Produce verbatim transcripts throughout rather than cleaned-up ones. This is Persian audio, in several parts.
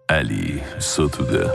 علی ستوده.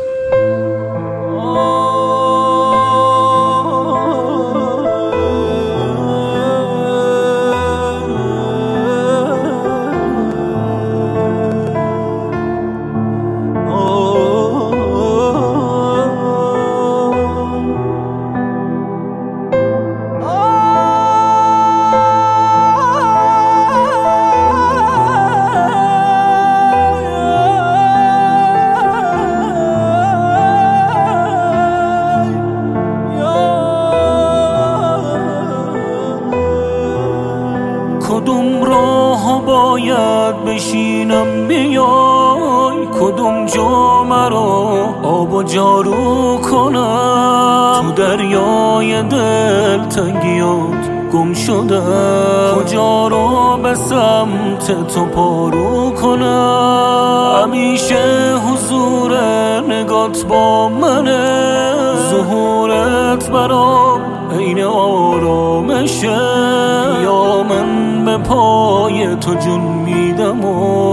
کدوم راه باید بشینم بیای، کدوم جا مرا آب و جارو کنم، تو دریای دل تنگیات گم شدم، کجا رو به سمت تو پارو کنم. همیشه حضور نگات با منه، ظهورت برام عین آرامشه، یا من به پای تو جون میدم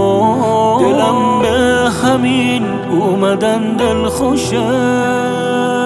و دلم به همین اومدن دل خوشه.